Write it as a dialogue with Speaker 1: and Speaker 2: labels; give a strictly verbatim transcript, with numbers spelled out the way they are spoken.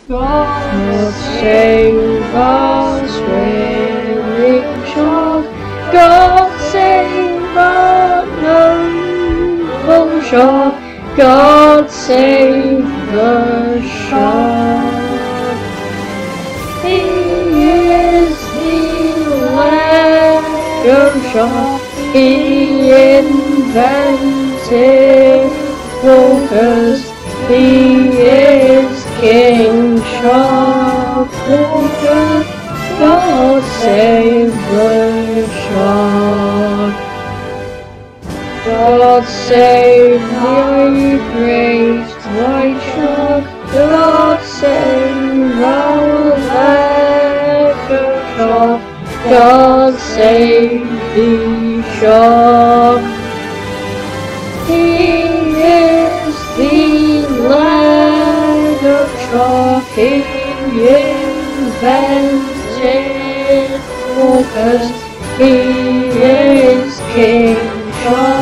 Speaker 1: God save us, winning shark. God save our noble shark. God save the shark. He is the Lego shark. He invented walkers. He is King Shark Walker. God save the shark. God save the great white shark. God save our Lego shark. God save the shark. He is the Lego shark. He invented walkers. He is King Shark.